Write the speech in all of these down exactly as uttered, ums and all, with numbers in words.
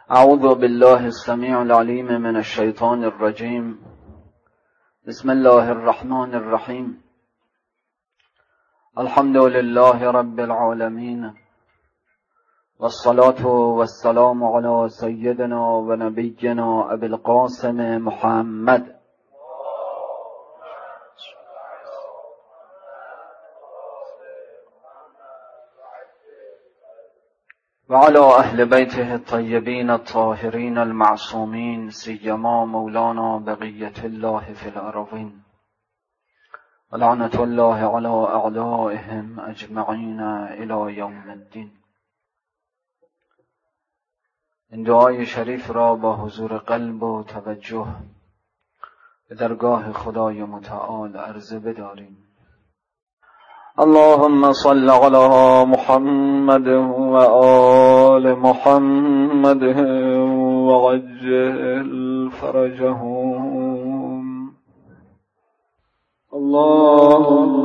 اعوذ بالله السمیع العلیم من الشیطان الرجیم. بسم الله الرحمن الرحیم. الحمد لله رب العالمین والصلاة والسلام على سیدنا و نبینا ابی القاسم محمد وعلى أهل بيته الطيبين الطاهرين المعصومين سيما مولانا بقية الله في الأرضين ولعنة الله على أعدائهم أجمعين إلى يوم الدين. این دعای شریف را با حضور قلب و توجه به درگاه خدای متعال عرضه بداریم. اللهم صل على محمد وآل محمد وعجل فرجهم. اللهم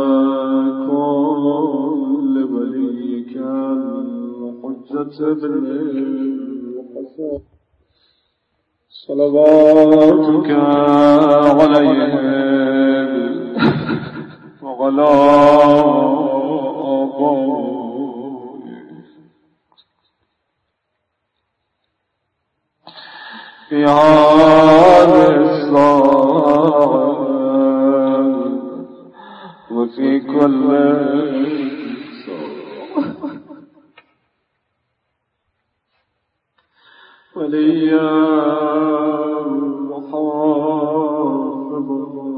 كن لوليك الحجة بن الحسن صلواتك عليه وعلى آبائه في هذه الساعة وفي كل ساعة وليا وحافظا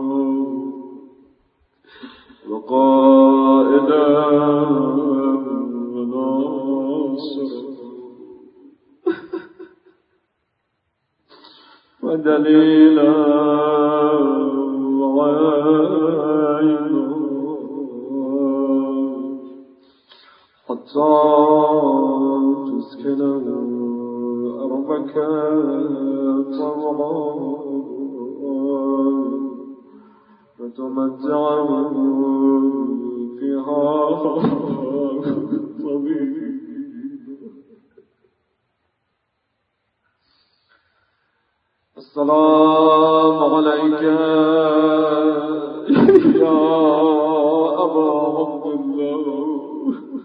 وقائدا وناصرا ودليلا وعينا حتى تسكن أرضك طوعا وتمتع فيها طبيب. السلام عليك يا أبا عبد الله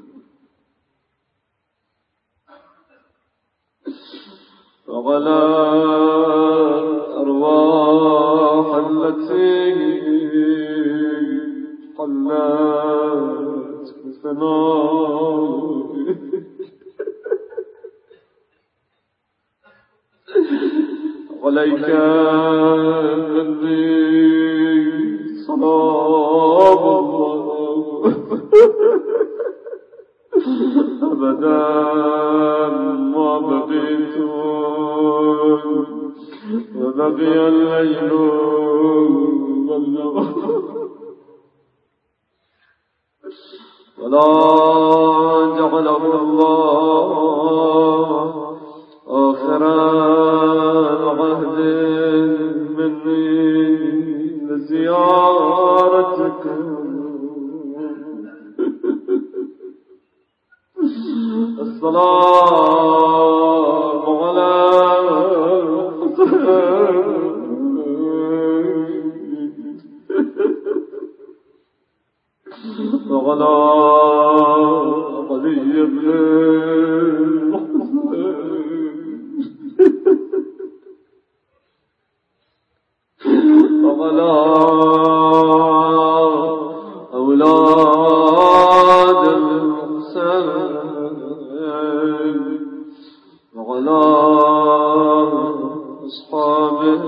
وعلى الأرواح التي حلت بثنائك عليك مني صلاة الله أبدا ما بقيت وبقي الليل والنهار ولا جعله الله آخر عهد مني لزيارتك السلام على وعلى علي بن وعلى أولاد الحسين وعلى أصحابه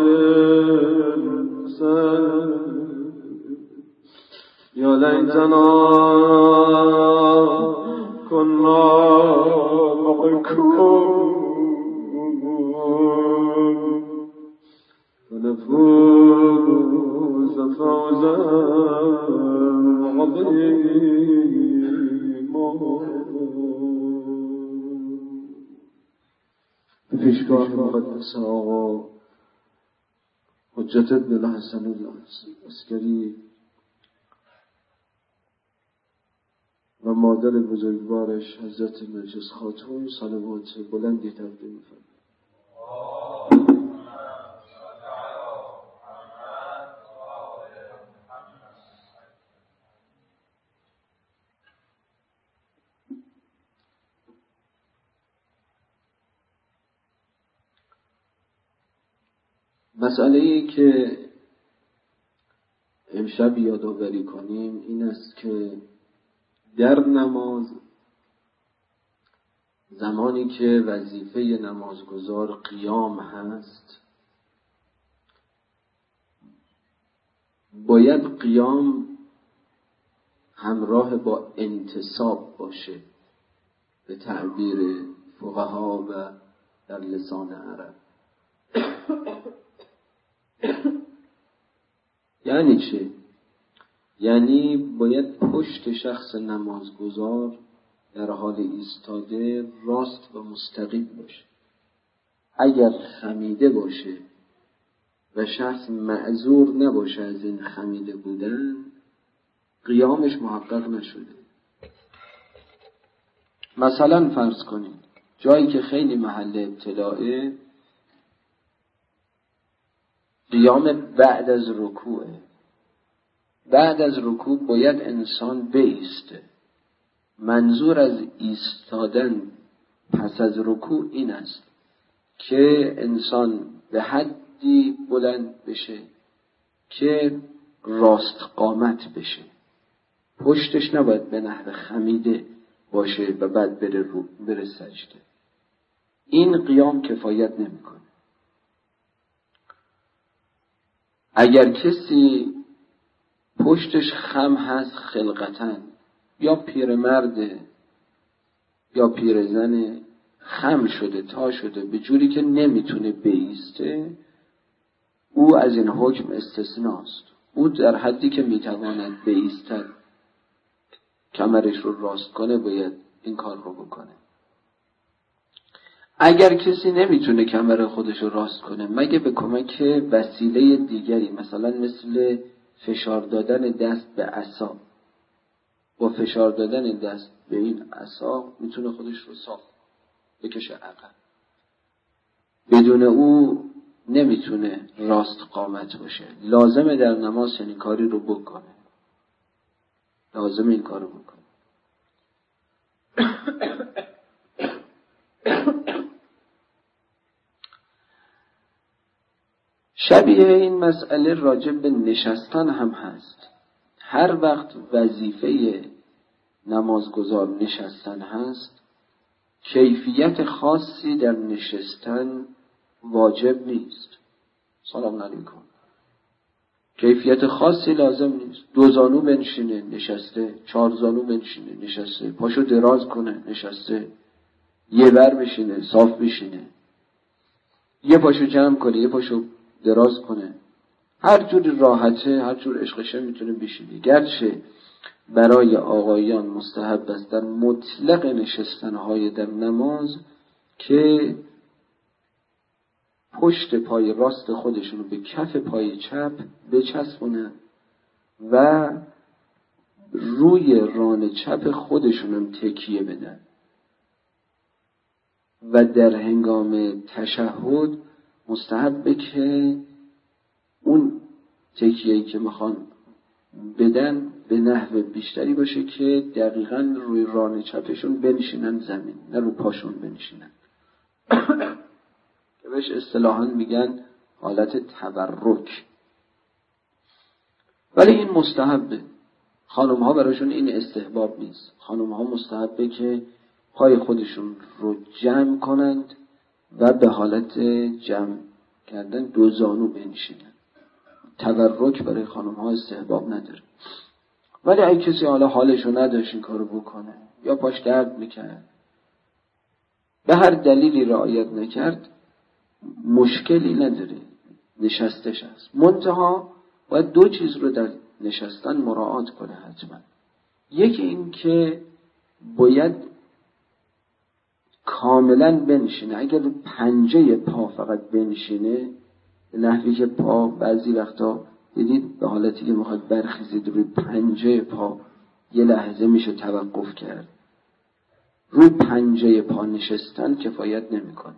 الحسين. يا ليتنا كنا معكم ونفوز فوزا عظيما. به پیشگاه مقدس آقا حجت ابن الحسن العسکری و مادر بزرگوارش حضرت نرجس خاتون صلوات بلندی تقدیم می‌فرمایید. مسئله‌ای که امشب یادآوری کنیم این است که در نماز زمانی که وظیفه نمازگزار قیام هست باید قیام همراه با انتصاب باشه به تعبیر فقها و در لسان عرب. یعنی چه؟ یعنی باید پشت شخص نمازگزار در حال ایستاده راست و مستقیم باشه. اگر خمیده باشه و شخص معذور نباشه از این خمیده بودن، قیامش محقق نشده. مثلا فرض کنید جایی که خیلی محل ابتلاعه، قیام بعد از رکوعه. بعد از رکوع باید انسان بایسته. منظور از ایستادن پس از رکوع این است که انسان به حدی بلند بشه که راست قامت بشه. پشتش نباید به نحو خمیده باشه و بعد بره رو بره سجده. این قیام کفایت نمیکنه. اگر کسی پشتش خم هست خلقتاً، یا پیرمرده یا پیرزنه، خم شده تا شده به جوری که نمیتونه بایسته، او از این حکم استثناست. او در حدی که میتواند بایستد، کمرش رو راست کنه، باید این کار رو بکنه. اگر کسی نمیتونه کمر خودش رو راست کنه مگه به کمک وسیله دیگری، مثلا مثل فشار دادن دست به عصا، با فشار دادن دست به این عصا میتونه خودش رو صاف بکشه عقب. بدون او نمیتونه راست قامت باشه. لازمه در نماز این کاری رو بکنه. لازمه این کار رو بکنه. شبیه این مسئله راجع به نشستن هم هست. هر وقت وظیفه نمازگزار نشستن هست، کیفیت خاصی در نشستن واجب نیست. سلام علیکم. کیفیت خاصی لازم نیست. دو زانو بنشینه نشسته، چهار زانو بنشینه نشسته، پاشو دراز کنه نشسته، یه بر بشینه صاف بشینه، یه پاشو جمع کنه یه پاشو دراز کنه، هر جور راحته، هر جور عشقشه میتونه بشینه. گرچه برای آقایان مستحب است در مطلق نشستنهای در نماز که پشت پای راست خودشونو به کف پای چپ بچسبونن و روی ران چپ خودشونم تکیه بدن و در هنگام تشهد مستحبه که اون تکیه‌ای که میخوان بدن به نحو بیشتری باشه که دقیقاً روی ران چپشون بنشینن زمین، نه رو پاشون بنشینن. که بهش اصطلاحاً میگن حالت تبرک. ولی این مستحبه. خانم ها براشون این استحباب نیست. خانم ها مستحبه که پای خودشون رو جمع کنند و به حالت جمع کردن دو زانو بنشینن. تبرک برای خانم ها استحباب نداره. ولی اگه کسی حالا حالشو نداشت این کارو بکنه یا پاش درد میکنه، به هر دلیلی رعایت نکرد، مشکلی نداره، نشستش هست. منتها باید دو چیز رو در نشستن مراعات کنه حتما. یکی این که باید کاملا بنشینه. اگر رو پنجه پا فقط بنشینه، به نحوی که پا بعضی وقتا دیدید به حالتی که میخواد برخیزید روی پنجه پا یه لحظه میشه توقف کرد. روی پنجه پا نشستن کفایت نمیکنه.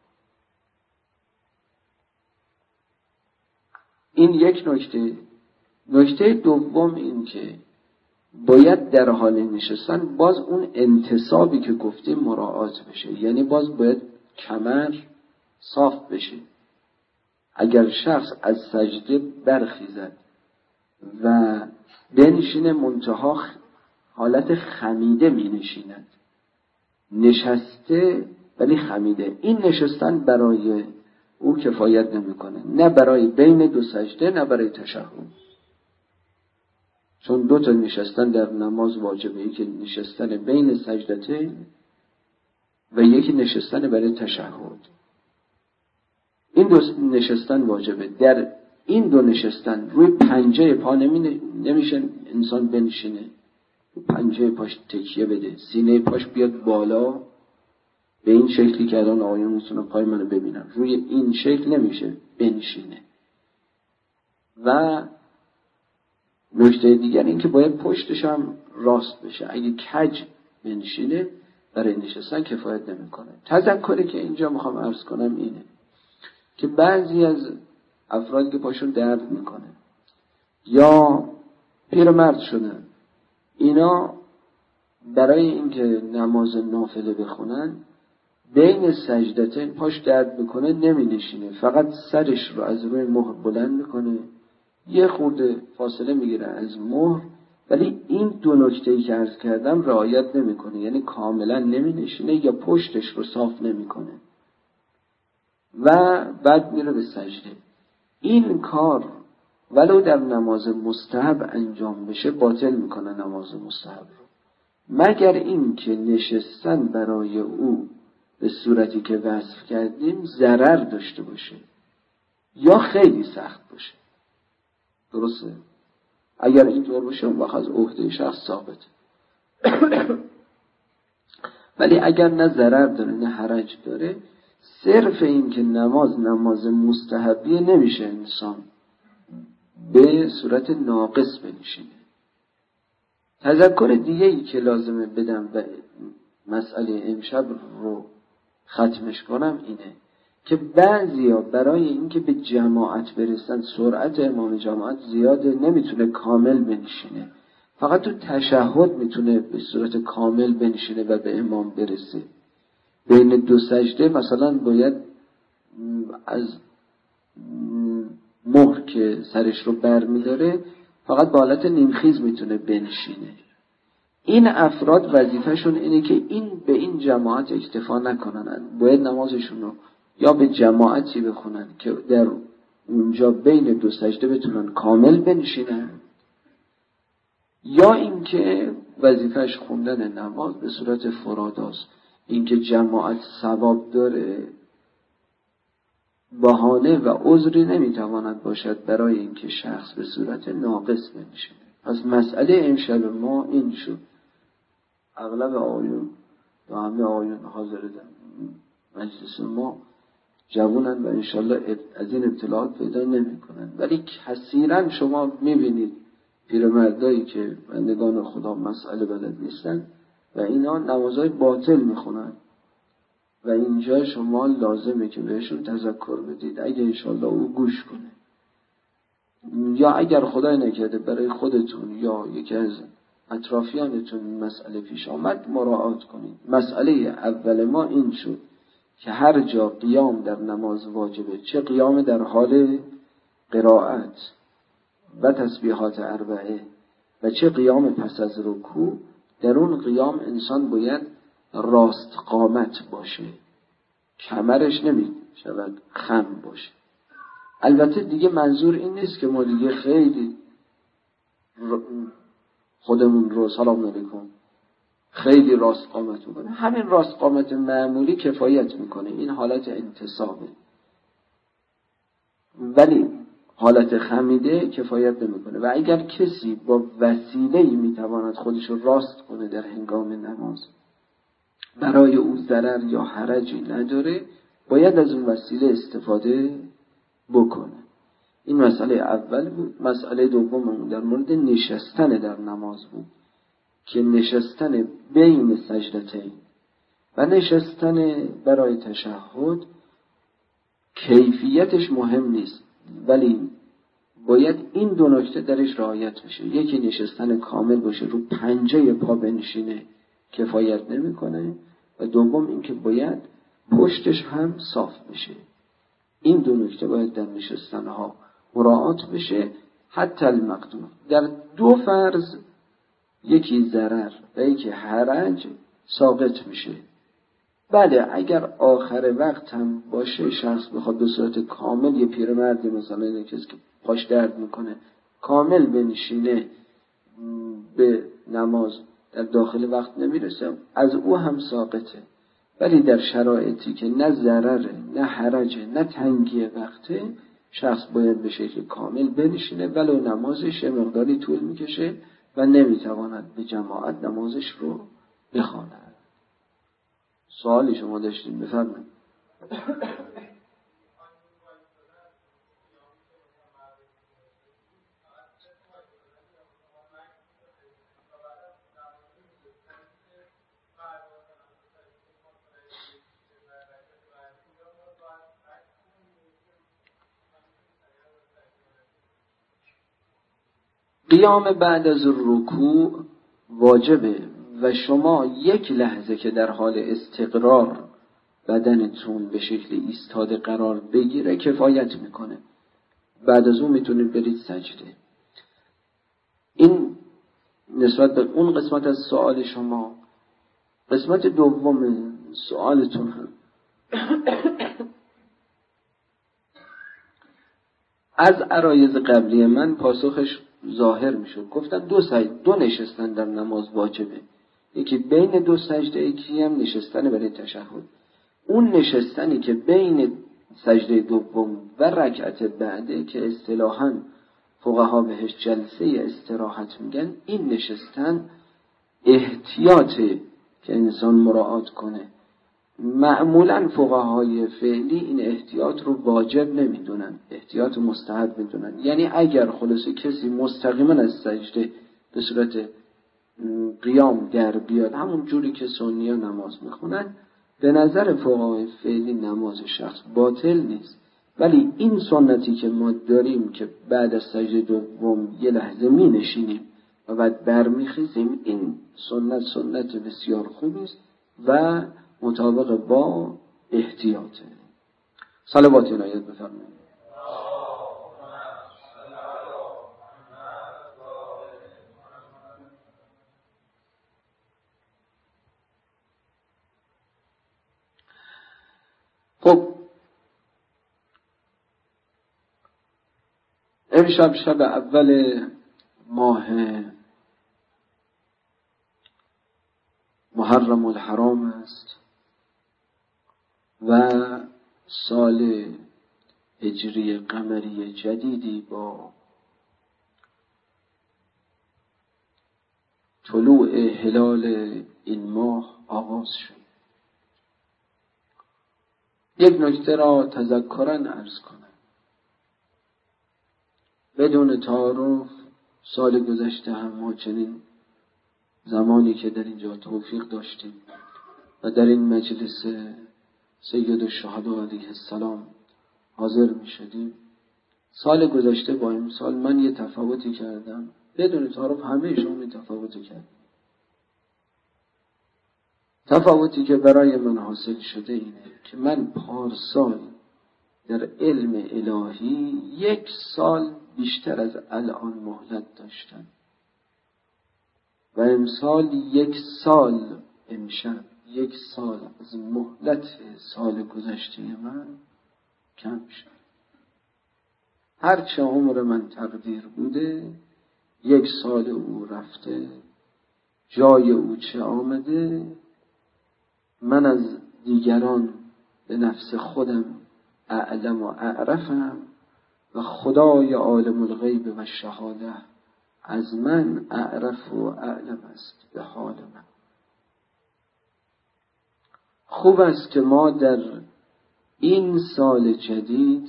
این یک نکته. نکته دوم این که باید در حال نشستن باز اون انتصابی که گفتیم مراعات بشه. یعنی باز باید کمر صاف بشه. اگر شخص از سجده برخیزد و بنشینه منتها حالت خمیده می نشیند، نشسته ولی خمیده، این نشستن برای او کفایت نمیکنه، نه برای بین دو سجده نه برای تشهد. چون دو تا نشستن در نماز واجبه، یکی نشستن بین سجدتین و یکی نشستن برای تشهد. این دو نشستن واجبه. در این دو نشستن روی پنجه پا نمیشه انسان بنشینه، پنجه پاش تکیه بده، سینه پاش بیاد بالا به این شکلی که الان آقایون میتونن پای منو ببینن، روی این شکل نمیشه بنشینه. و نکته دیگر این که باید پشتش هم راست بشه. اگه کج بنشینه برای نشستن کفایت نمیکنه. تذکری که اینجا میخوام عرض کنم اینه که بعضی از افراد که پاشون درد میکنه یا پیرمرد شدن، اینا برای اینکه نماز نافله بخونن بین سجدتین پاش درد میکنه نمی نشینه، فقط سرش رو از روی مهر بلند میکنه، یه خورده فاصله میگیره از مهر، ولی این دو نکته‌ای که عرض کردم رعایت نمیکنه. یعنی کاملا نمی نشینه یا پشتش رو صاف نمیکنه و بعد میره به سجده. این کار ولو در نماز مستحب انجام بشه باطل میکنه نماز مستحب رو، مگر این که نشستن برای او به صورتی که وصف کردیم ضرر داشته باشه یا خیلی سخت باشه. درسته؟ اگر اینطور باشه اون وقت از عهده شخص ثابت. ولی اگر نه ضرر داره نه حرج داره، صرف این که نماز نماز مستحبیه نمیشه انسان به صورت ناقص بنشینه. تذکر دیگه ای که لازمه بدم و مسئله امشب رو ختمش کنم اینه که بعضیا برای اینکه به جماعت برسن، سرعت امام جماعت زیاده، نمیتونه کامل بنشینه، فقط تو تشهد میتونه به صورت کامل بنشینه و به امام برسه. بین دو سجده مثلا باید از مهر که سرش رو بر میداره فقط با حالت نیمخیز میتونه بنشینه. این افراد وظیفهشون اینه که این به این جماعت اکتفا نکنن، باید نمازشون رو یا به جماعتی بخونن که در اونجا بین دو سجده بتونن کامل بنشینن، یا اینکه وظیفهش خوندن نماز به صورت فراداست. اینکه جماعت ثواب داره بهانه و عذری نمیتواند باشد برای اینکه شخص به صورت ناقص بنشینه. پس مسئله امشب ما این شد. اغلب آقایون و همه آقایون حاضر مجلس ما جوانن و انشالله از این اطلاعات پیدا نمی کنن، ولی کثیرا شما میبینید پیرمردایی که بندگان خدا مسئله بلد نیستن و اینا نمازهای باطل میخونن و اینجا شما لازمه که بهشون تذکر بدید اگه انشالله او گوش کنه، یا اگر خدای نکرده برای خودتون یا یکی از اطرافیانتون مسئله پیش آمد مراعات کنید. مسئله اول ما این شد که هر جا قیام در نماز واجبه، چه قیام در حال قرائت و تسبیحات اربعه و چه قیام پس از رکوع، در اون قیام انسان باید راست قامت باشه، کمرش نمی شود خم باشه. البته دیگه منظور این نیست که ما دیگه خیلی خودمون رو سلام علیکم خیلی راست قامت میکنه، همین راست قامت معمولی کفایت میکنه، این حالت انتصابه. ولی حالت خمیده کفایت نمیکنه و اگر کسی با وسیله‌ای میتواند خودش رو راست کنه در هنگام نماز، برای او ضرر یا حرجی نداره، باید از اون وسیله استفاده بکنه. این مسئله اول بود. مسئله دوم در مورد نشستن در نماز بود که نشستن بین سجدتین و نشستن برای تشهد کیفیتش مهم نیست، ولی باید این دو نکته درش رعایت بشه. یکی نشستن کامل باشه، رو پنجه پا بنشینه کفایت نمیکنه، و دوم اینکه باید پشتش هم صاف بشه. این دو نکته باید در نشستنها مراعات بشه. حتی المقدور در دو فرض، یکی ضرر و یکی حرج، ساقط میشه. بله اگر آخر وقت هم باشه، شخص بخواد به صورت کامل، یه پیرمردی مثلا یه کسی که پاش درد میکنه کامل بنشینه به نماز، در داخل وقت نمیرسه، از او هم ساقطه. ولی در شرایطی که نه ضرره نه حرجه نه تنگی وقته، شخص باید به شکل کامل بنشینه، ولو نمازش یه مقداری طول میکشه و نمیتواند به جماعت نمازش رو بخواند. سوالی شما داشتین، بفرمایید. قیام بعد از رکوع واجبه و شما یک لحظه که در حال استقرار بدنتون به شکل ایستاده قرار بگیره کفایت میکنه. بعد از اون میتونید برید سجده. این نسبت به اون قسمت از سوال شما. قسمت دوم سوالتون هم از عرایض قبلی من پاسخش ظاهر میشد. گفتن دو سجده، دو نشستن در نماز واجبه، یکی بین دو سجده، یکی هم نشستن برای تشهد. اون نشستنی که بین سجده دوم و رکعت بعده که اصطلاحاً فقها بهش جلسه استراحت میگن، این نشستن احتیاطه که انسان مراعات کنه. معمولاً فقهای فعلی این احتیاط رو واجب نمیدونن، احتیاط مستحب میدونن. یعنی اگر خلاصه کسی مستقیما از سجده به صورت قیام در بیاد، همون جوری که سنی‌ها نماز میخونن، به نظر فقهای فعلی نماز شخص باطل نیست. ولی این سنتی که ما داریم که بعد از سجده دوم یه لحظه می نشینیم و بعد برمیخیزیم، این سنت سنت بسیار خوبی است و مطابق با احتیاطه. صلوات الهی بفرمایید. خب امشب شب اول ماه محرم الحرام است و سال هجری قمری جدیدی با طلوع هلال این ماه آغاز شد. یک نکته را تذکراً عرض کنم. بدون تعارف سال گذشته هم ما چنین زمانی که در اینجا توفیق داشتیم و در این مجلس سید الشهدا علیه السلام حاضر می شدیم، سال گذشته با این سال من یه تفاوتی کردم. بدون تعارف همه شما می تفاوتی کردم. تفاوتی که برای من حاصل شده اینه که من پارسال در علم الهی یک سال بیشتر از الان مهلت داشتم و امسال یک سال، امشب یک سال از مهلت سال گذشته من کم شد. هرچه عمر من تقدیر بوده، یک سال او رفته، جای او چه آمده. من از دیگران به نفس خودم اعلم و اعرفم و خدای عالم الغیب و شهاده از من اعرف و اعلم است به حال من. خوب است که ما در این سال جدید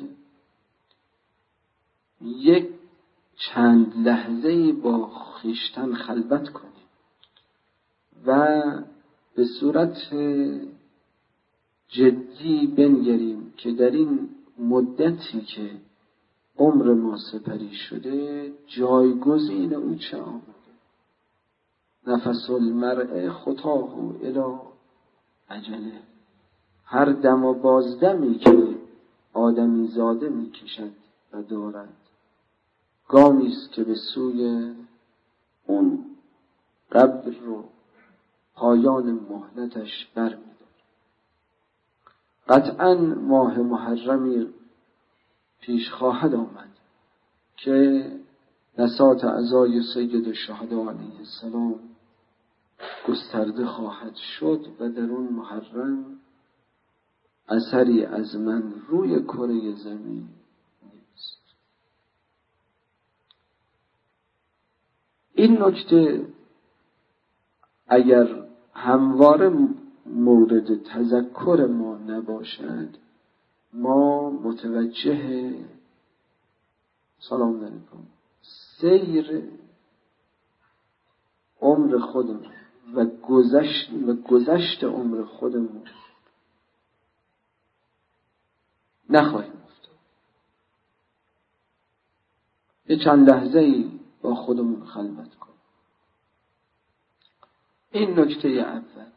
یک چند لحظه با خویشتن خلوت کنیم و به صورت جدی بنگریم که در این مدتی که عمر ما سپری شده جایگزین او چه آمده. نفس المرء خطاه الی اجله، هر دم و بازدمی که آدمی زاده می کشد و دارد گامی است که به سوی اون قبر رو پایان مهلتش برمی‌دارد. قطعاً ماه محرمی پیش خواهد آمد که بساط عزای سید الشهدا علیه السلام گسترده خواهد شد و در اون محرم اثری از من روی کره زمین نیست. این نکته اگر همواره مورد تذکر ما نباشد ما متوجه سلام علیکم سیر عمر خودمون و گذشت و گذشت عمر خودمون نخواهیم افتاد. یه چند لحظه ای با خودمون خلوت کن. این نکته اول،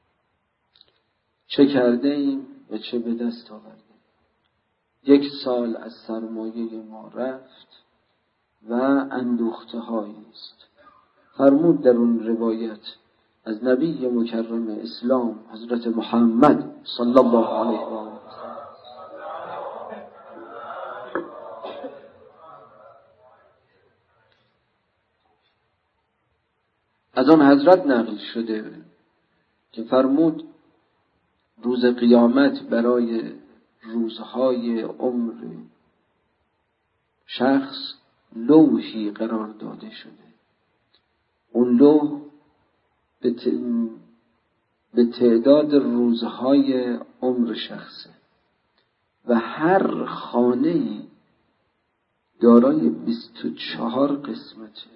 چه کرده ایم و چه به دست آوردیم. یک سال از سرمایه ما رفت و اندوخته هایی است. فرمود در اون روایت از نبی مکرم اسلام حضرت محمد صلی الله علیه و آله از آن حضرت نقل شده که فرمود روز قیامت برای روزهای عمر شخص لوحی قرار داده شده. اون لوح به تعداد روزهای عمر شخصه و هر خانه‌ای دارای بیست و چهار قسمته.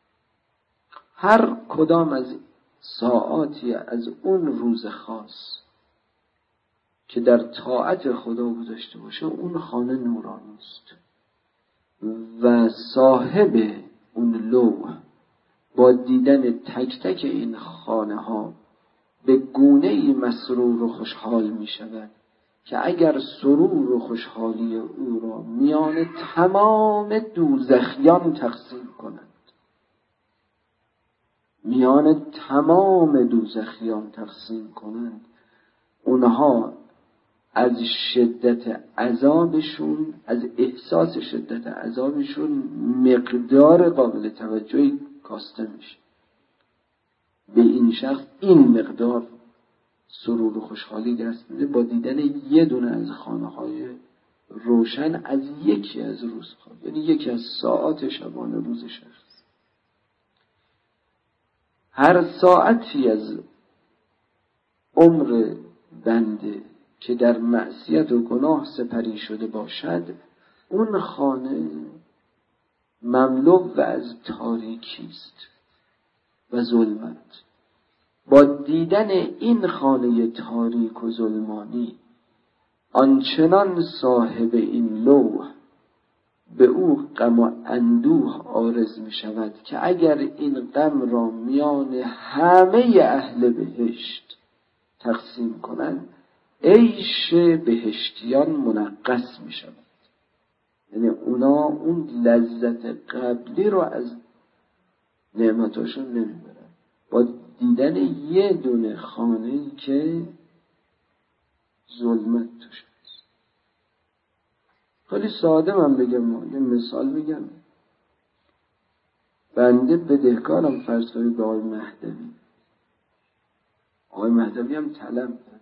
هر کدام از ساعاتی از اون روز خاص که در طاعت خدا گذاشته باشه اون خانه نورانی است و صاحب اون لوح با دیدن تک تک این خانه ها به گونه‌ای مسرور و خوشحال می شود که اگر سرور و خوشحالی او را میان تمام دوزخیان تقسیم کنند میان تمام دوزخیان تقسیم کنند اونها از شدت عذابشون از احساس شدت عذابشون مقدار قابل توجهی کاسته میشه. به این شخص این مقدار سرور و خوشحالی دست میده با دیدن یه دونه از خانه‌های روشن از یکی از روزها، یعنی یکی از ساعات شبانه روز شخص. هر ساعتی از عمر بنده که در معصیت و گناه سپری شده باشد اون خانه مملو و از تاریکی است و ظلمت. با دیدن این خانه تاریک و ظلمانی آنچنان صاحب این لوح به او غم و اندوه عارض می شود که اگر این غم را میان همه اهل بهشت تقسیم کنند عیش بهشتیان منقص می شود. یعنی اونا اون لذت قبلی رو از نعمتاشون نمی برن با دیدن یه دونه خانه‌ای که ظلمت توش هست. خیلی ساده من بگم، یه مثال بگم. بنده بدهکارم فرض کنید به آقای مهدوی. آقای مهدوی هم طلب داره.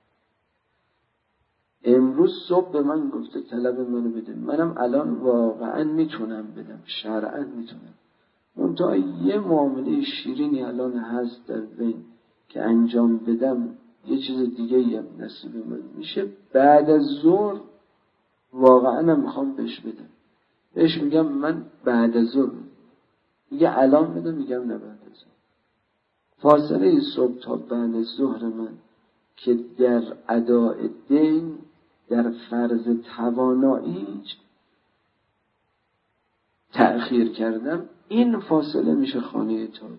امروز صبح به من گفته طلب منو بده. منم الان واقعا میتونم بدم، شرعا میتونم. منتها یه معامله شیرینی الان هست در بین که انجام بدم یه چیز دیگه هم نصیب من میشه. بعد از ظهر واقعا هم میخوام بهش بدم. بهش میگم من بعد از ظهر، میگه الان بدم، میگم نه بعد از ظهر. فاصله صبح تا بعد ظهر من که در اداء دین در فرض توانایی تأخیر کردم، این فاصله میشه خانه تاریک.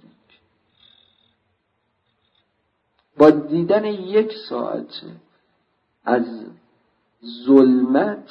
با دیدن یک ساعت از ظلمت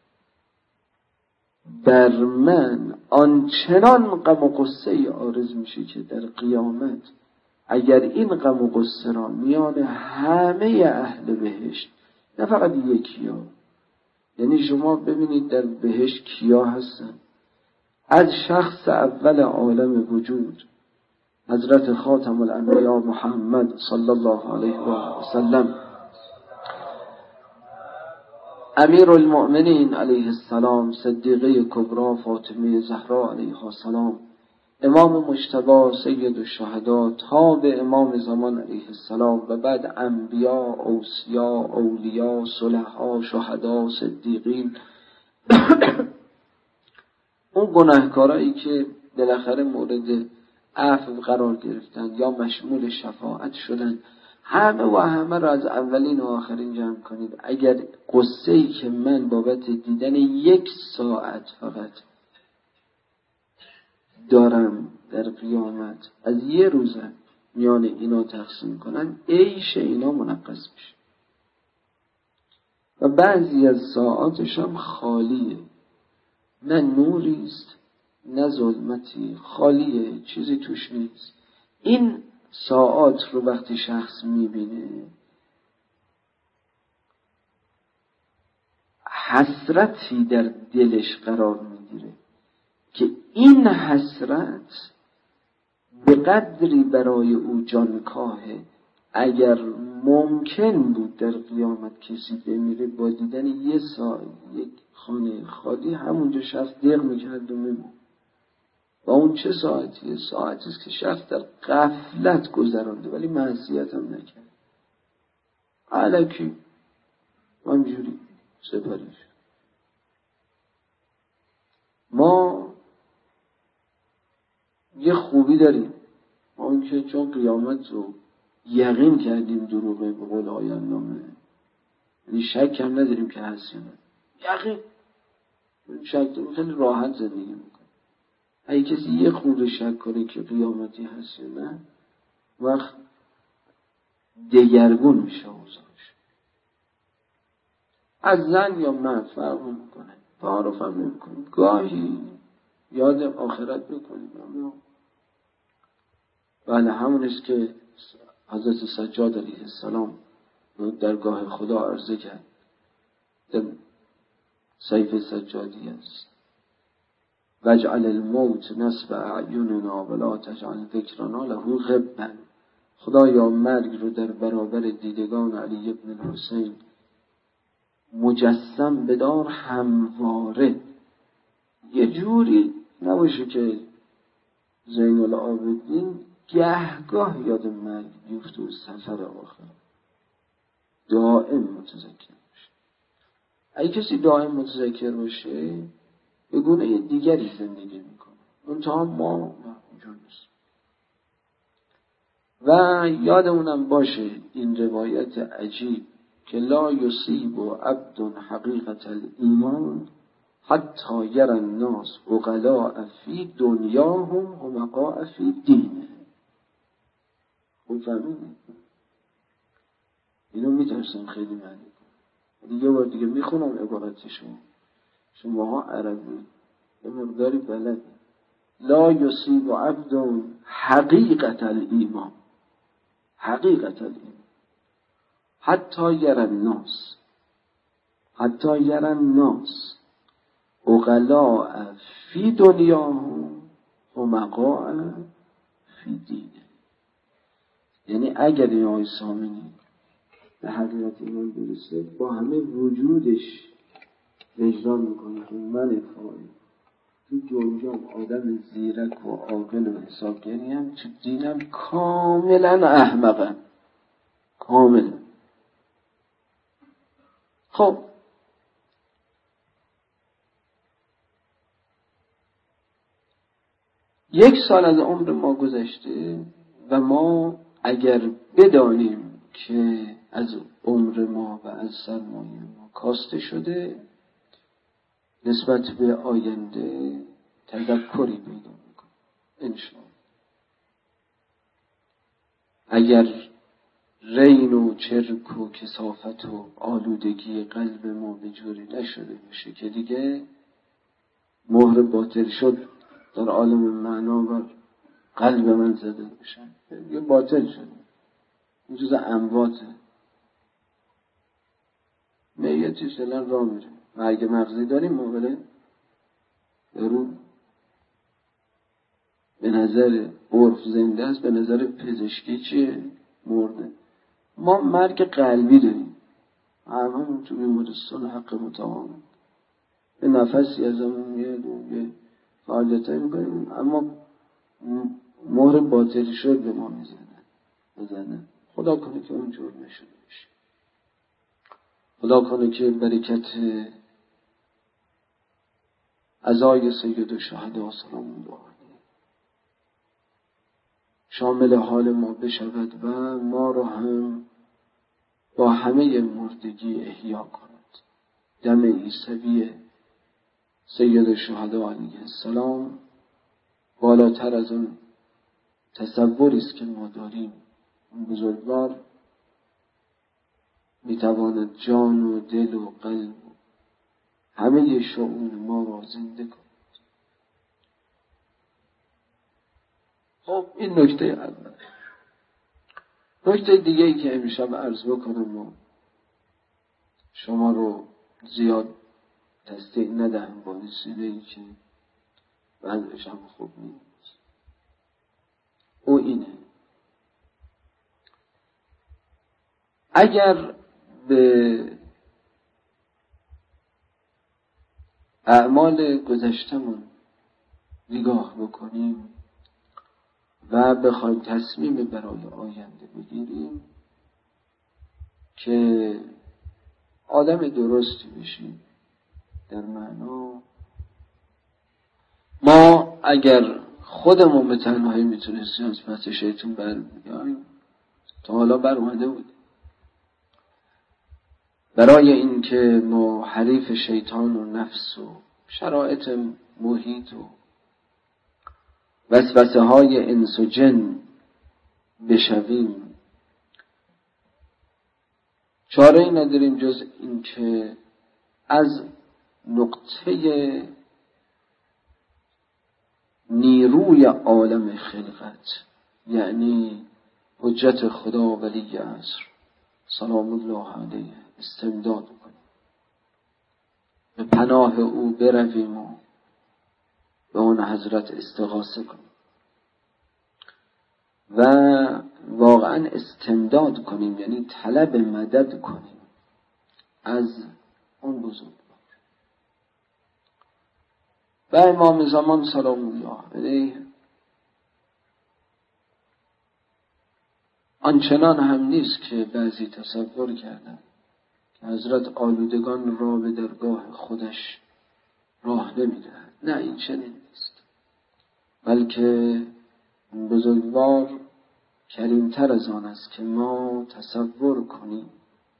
بر من آنچنان غم و غصه عارض میشه که در قیامت اگر این غم و غصه را میان همه اهل بهشت، نه فقط یکیا، یعنی شما ببینید در بهشت کیا هستن، از شخص اول عالم وجود حضرت خاتم الانبیاء محمد صلی الله علیه و سلم، امیر المؤمنین علیه السلام، صدیقه کبرا فاطمه زهرا علیها السلام، امام مجتبی سید الشهدا تا به امام زمان علیه السلام و بعد انبیا، اوصیا، اولیا، صلحا، شهدا، صدیقین. اون گناهکارایی که بالاخره مورد عفو قرار گرفتن یا مشمول شفاعت شدن، همه و همه را از اولین و آخرین جمع کنید. اگر قصه‌ای که من بابت دیدن یک ساعت فقط دارم در قیامت از یه روزه میان اینا تقسیم کنن، عیش اینا منقص میشه. و بعضی از ساعاتش هم خالیه، نه نوریست نه ظلمتی، خالیه، چیزی توش نیست. این ساعات رو وقتی شخص میبینه حسرتی در دلش قرار میگیره که این حسرت به قدری برای او جانکاهه. اگر ممکن بود در قیامت کسی بمیره با دیدن یه ساعت یک خانه خالی همونجا شخص دق میکرد و میمون. و اون چه ساعتیه؟ ساعتی است که شخص در غفلت گذرانده ولی معصیت هم نکرد، الکی همجوری سپاریش. ما یه خوبی داریم، ما اون که چون قیامت رو یقین کردیم دروغه، به قول آیان نامه، یعنی شک هم نداریم که هست یا نه، یقین شک داریم، خیلی راحت زندگی میکنیم. اگه کسی یه خورده شک کنه که قیامتی هست یا نه، وقت دگرگون میشه اوضاعش. از زن یا مرد فرق میکنه، تعارف هم نمیکنه، گاهی یاد آخرت میکنیم. بله همونیست که حضرت سجاد علیه السلام در گاه خدا عرضه کرد، در سیف سجادی است: وجعل الموت نصب اعیننا ولا تجعل ذکرنا له غبا. خدایا مرگ رو در برابر دیدگان علی ابن الحسین مجسم بدار همواره، یه جوری نباشه که زین العابدین گهگاه یاد مرگ بیفته و سفر آخر دائم متذکر باشه. اگه کسی دائم متذکر باشه به گونه دیگری زندگی میکنه، منتها ما اونجور نیست. و یادمونم باشه این روایت عجیب که لا یصیب عبد حقیقت الایمان حتی یرى الناس عقلاء فی دنیاهم حمقاء فی دینه. خوب فهمیدید؟ اینو میترسم خیلی معنی کنم. یه بار دیگه میخونم عبارتشو، شماها عربی یه مقداری بلد. لا یصیب عبد حقیقت الایمان، حقیقت الایمان حتی یرى الناس، حتی یرى الناس عقلاء فی دنیاهم حمقاء فی دینه. یعنی اگر این آقای سامنی به حقیقت ایمان برسه با همه وجودش وجدان میکنه که من فاعل تو دنیام آدم زیرک و عاقل و حسابگری هم، تو دینم کاملا احمقم، کاملا. خب یک سال از عمر ما گذشته، و ما اگر بدانیم که از عمر ما و از سرمایه ما کاسته شده، نسبت به آینده تذکری پیدا میکنیم انشاءالله. اگر رین و چرک و کثافت و آلودگی قلب ما به جوری نشده باشه که دیگه مهر باطل شد در عالم معنا و قلب من زده باشه، دیگه باطل شده، این جز امواته، میتی سلن را میره. مرگ مغزی داریم ما، بله درو به نظر عرف زنده است، به نظر پزشکی چیه؟ مرده. ما مرگ قلبی داریم، همون تو بیمارستان حق متعامل به نفسی از همون میاد و یه فعالیت هایی میکنیم، اما مهر باطل شد به ما میزنه بزنه. خدا کنه که اونجور نشده بشه، خدا کنه که برکت عزای سید الشهدا سلام الله علیه شامل حال ما بشود و ما رو هم با همه مردگی احیا کند. دم عیسوی سید الشهدا علیه السلام بالاتر از اون تصوری است که ما داریم. اون بزرگوار میتواند جان و دل و قلب و همه شؤون ما را زنده کند. خب این نکته اول. نکته دیگه ای که امشب عرض بکنم و شما رو زیاد تصدیق ندهم با نسیده ای که وضعش هم خوب نیست، او اینه: اگر به اعمال گذشتمون نگاه بکنیم و بخوایم تصمیم برای آینده بگیریم که آدم درستی بشیم در معنا، ما اگر خودمون به تنهایی میتونستیم از پس شیطان برمی‌گردیم تا حالا بر اومده بود. برای اینکه ما حریف شیطان و نفس و شرایط محیط و وسوسه های انس و جن بشویم، چاره ای نداریم جز اینکه از نقطه نیروی عالم خلقت، یعنی حجت خدا ولی عصر سلام الله علیه، استمداد کنیم، به پناه او برویم و به اون حضرت استغاثه کنیم و واقعا استمداد کنیم، یعنی طلب مدد کنیم از اون بزرگوار. و امام زمان سلام الله علیه آنچنان هم نیست که بعضی تصور کردن که حضرت آلودگان را به درگاه خودش راه نمیدهد. نه، این چنین نیست، بلکه بزرگوار کریمتر از آن است که ما تصور کنیم.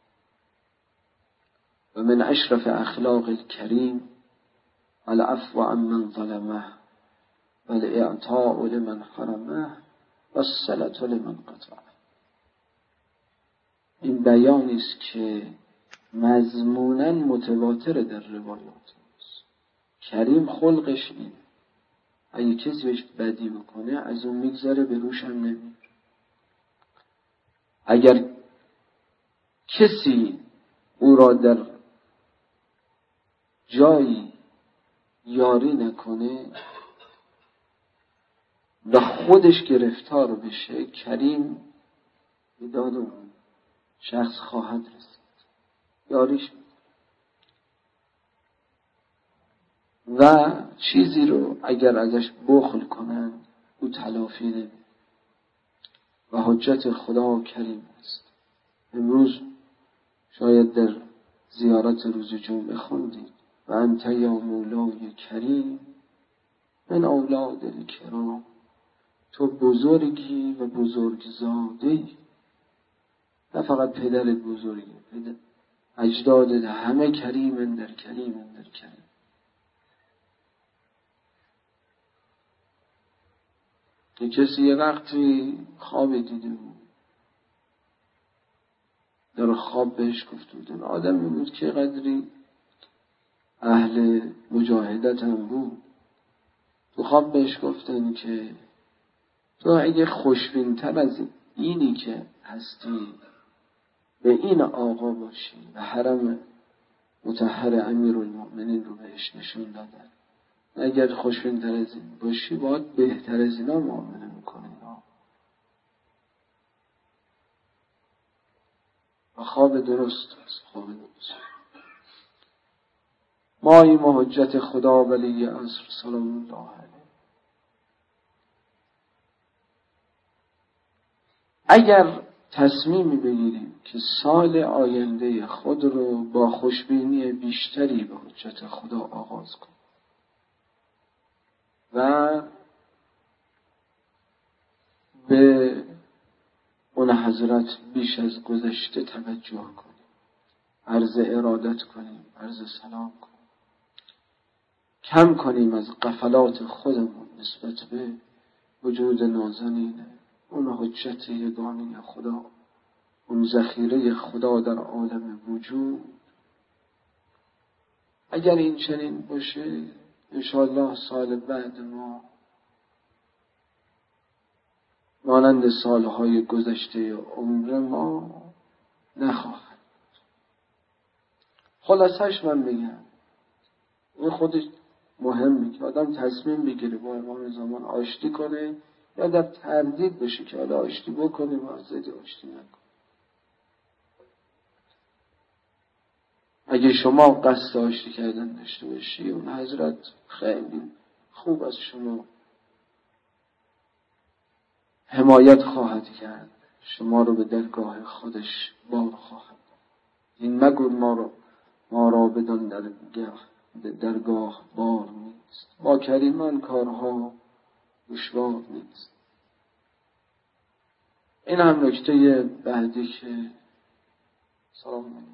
و من اشرف اخلاق الکریم العفو عمن ظلمه والاعطاء لمن حرمه والصلة لمن قطعه. این بیانی است که مضموناً متواتر در روایات است. کریم خلقش اینه، اگه کسی بهش بدی بکنه از اون میگذره، به روش هم نمیره. اگر کسی او را در جایی یاری نکنه و خودش گرفتار بشه، کریم به داد اون شخص خواهد رسید، یاریش میکنه. و چیزی رو اگر ازش بخل کنن او تلافی نمیده. و حجت خدا کریم است. امروز شاید در زیارت روز جمعه خوندید و انت یا مولای کریم من اولاد الکرام تو بزرگی و بزرگزاده‌ای. نه فقط پدرت بزرگی، پدر اجدادت همه کریمن در کریمن در کریم. یه کسی یه وقتی خواب دیده بود، در خواب بهش گفت بود، آدمی بود که قدری اهل مجاهدت هم بود. تو خواب بهش گفتن که تو اگه خوشبین‌تر از اینی که هستی به این آقا باشی و حرم مطهر امیرالمؤمنین رو بهش نشون دادن، اگر خوشبین‌تر از این باشی باید بهتر از اینا معامله میکنی. و خواب درست است، خواب درست. ماییم و حجت خدا ولی عصر سلام الله علیه. اگر تصمیمی بگیریم که سال آینده خود رو با خوشبینی بیشتری به حجت خدا آغاز کنیم و به اون حضرت بیش از گذشته توجه کنیم، عرض ارادت کنیم، عرض سلام کنیم، کم کنیم از غفلات خودمون نسبت به وجود نازنین اون حجت یگانه خدا، اون ذخیره خدا در عالم وجود. اگر این چنین باشه انشاءالله سال بعد ما مانند سالهای گذشته عمر ما نخواهد. خلاصش من بگم، این خودش مهمه که آدم تصمیم بگیره با امام زمان آشتی کنه یا در تردید بشه که حالا آشتی بکنه و زیادی آشتی نکنه. اگه شما قصد آشتی کردن داشته باشی اون حضرت خیلی خوب از شما حمایت خواهد کرد، شما رو به درگاه خودش بار خواهد. این مگو ما رو ما را بدان درگاه درگاه بار نیست، با کریمان کارها دشوار نیست. این هم نکته بعدی که سلام علیکم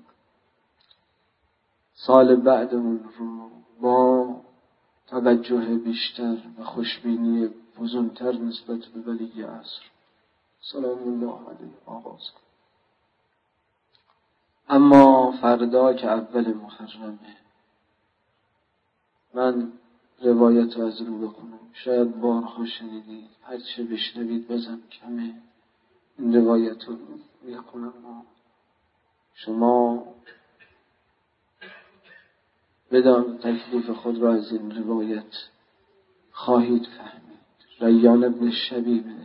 سال بعدمون رو با توجه بیشتر و خوشبینی بزرگتر نسبت به ولی عصر سلام الله علیه آغاز کن. اما فردا که اول محرمه، من روایت رو از رو بکنم، شاید بارها شنیدید، هرچه بشنوید بازم کمه. این روایت رو میخونم، شما بدان تکلیف خود را از این روایت خواهید فهمید. ریان ابن شبیبه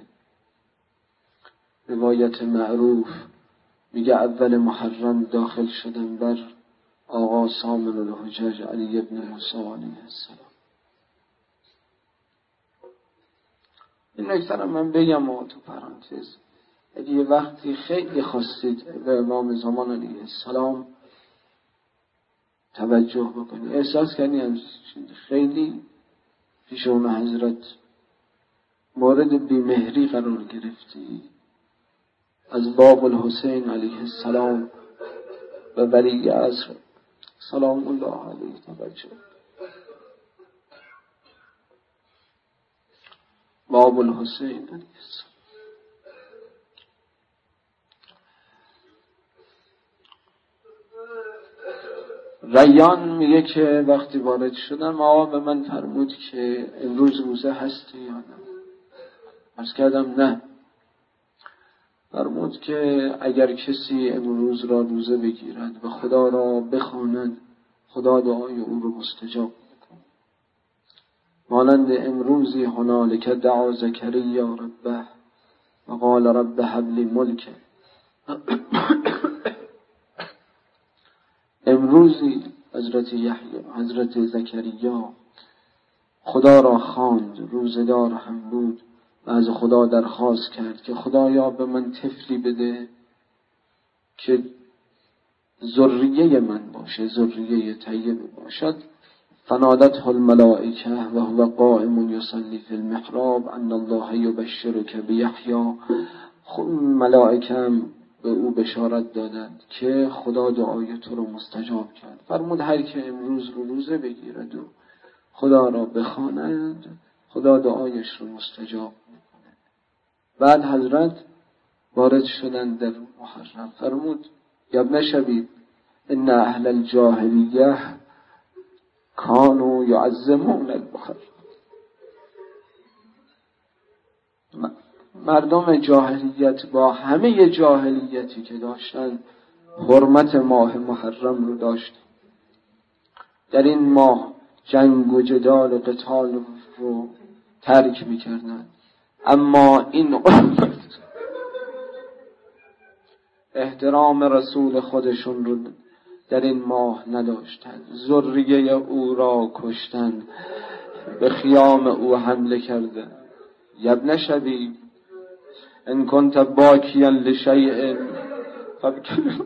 روایت معروف میگه اول محرم داخل شدم بر آقا سامن الحجج علی ابن موسی علیه السلام. این نکته من بگم و تو پرانتز، اگه یه وقتی خیلی خواستید به امام زمان علیه السلام توجه بکنی، احساس کنی خیلی پیش اون حضرت مورد بیمهری قرار گرفتی، از باب الحسین علیه السلام و ولی عصر سلام الله علیه توجه. باب الحسین علیه السلام. ریان میگه که وقتی وارد شدم آقا به من فرمود که امروز روزه هستی یا نه؟ عرض کردم نه. فرمود که اگر کسی امروز را روزه بگیرد و خدا را بخواند خدا دعای او رو مستجاب می‌کند. مانند امروزی هنالک دعا زکریا ربه و قال رب هب لی ملک. امروزی حضرت یحیی حضرت زکریا خدا را خواند، روزدار هم بود و از خدا درخواست کرد که خدایا به من طفلی بده که ذریه من باشه، ذریه طیبه باشد. فنادته الملائکه و هو قائم یصلی فی المحراب ان الله یبشرک بیحیی. ملائکه به او بشارت دادند که خدا دعای تو رو مستجاب کرد. فرمود هر که امروز رو روزه بگیرد و خدا را بخواند خدا دعایش رو مستجاب میکنه. بعد حضرت وارد شدن در محرم. فرمود یا ابن شبیب ان اهل الجاهلیه کانوا یعظمون المحرم. مردم جاهلیت با همه جاهلیتی که داشتن حرمت ماه محرم رو داشت. در این ماه جنگ و جدال و قتال رو ترک میکردن، اما این امت احترام رسول خودشون رو در این ماه نداشتن. ذریه او را کشتن، به خیام او حمله کردن. یا ابن شبیب ان کنت باکیا لشیء فبکی.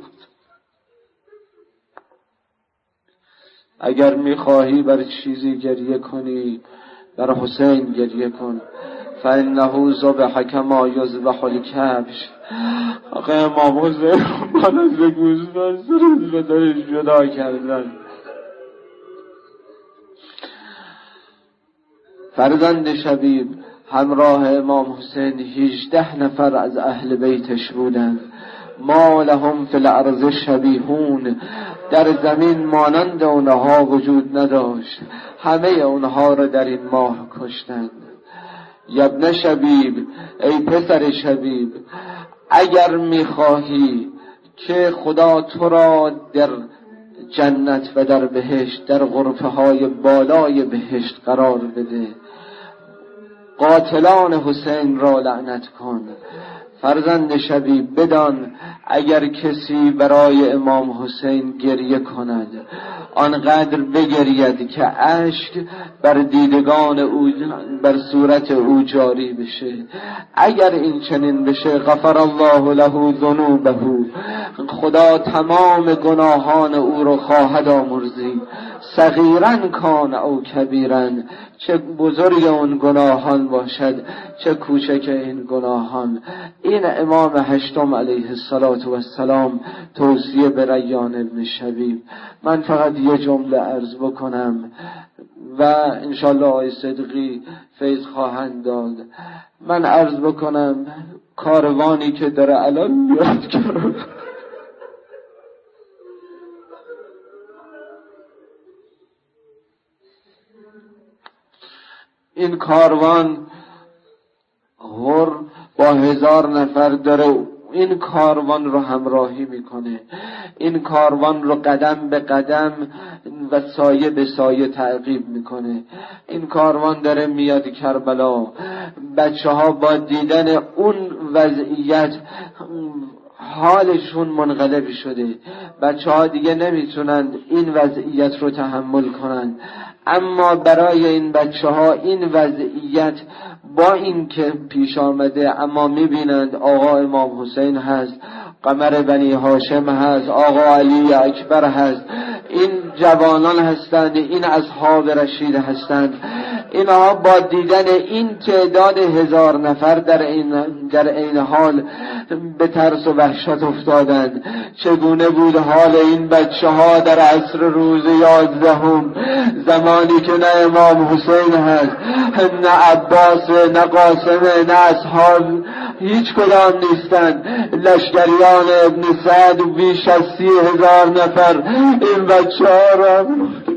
اگر میخواهی بر چیزی گریه کنی بر حسین گریه کن. فانه ذبح کما یذبح الکبش. آقا امام حسین بالا از گوسفند سرش بدنش جدا کردن. فرزند شبیب همراه امام حسین هجده نفر از اهل بیتش بودند. ما لهم فی الارض شبیهون. در زمین مانند اونها وجود نداشت. همه اونها را در این ماه کشتند. یا ابن شبیب ای پسر شبیب اگر میخواهی که خدا تو را در جنت و در بهشت در غرفه های بالای بهشت قرار بده قاتلان حسین را لعنت کن. فرزند شبیب بدان اگر کسی برای امام حسین گریه کند آنقدر بگرید که اشک بر دیدگان او بر صورت او جاری بشه. اگر این چنین بشه غفر الله له ذنوبه. خدا تمام گناهان او را خواهد آمرزید. صغیرن کان او کبیرن. چه بزرگ اون گناهان باشد چه کوچک این گناهان. این امام هشتم علیه السلام توصیه به ریان ابن شبیب. من فقط یه جمله عرض بکنم و انشالله آقای صدقی فیض خواهند داد. من عرض بکنم کاروانی که داره الان میاد کرد این کاروان غر با هزار نفر داره این کاروان رو همراهی میکنه. این کاروان رو قدم به قدم و سایه به سایه تعقیب میکنه. این کاروان داره میاد کربلا. بچه ها با دیدن اون وضعیت حالشون منقلب شده. بچه ها دیگه نمیتونند این وضعیت رو تحمل کنند. اما برای این بچه ها این وضعیت با این که پیش آمده اما میبینند آقا امام حسین هست، قمر بنی هاشم هست، آقا علی اکبر هست، این جوانان هستند، این اصحاب رشید هستند. اینها با دیدن این تعداد هزار نفر در این در این حال به ترس و وحشت افتادند. چگونه بود حال این بچه ها در عصر روز یازدهم، زمانی که نه امام حسین هست، نه عباس، نه قاسم، نه اصحاب، هیچ کدام نیستند. لشکریان ابن سعد بیش از سی هزار نفر این بچه ها را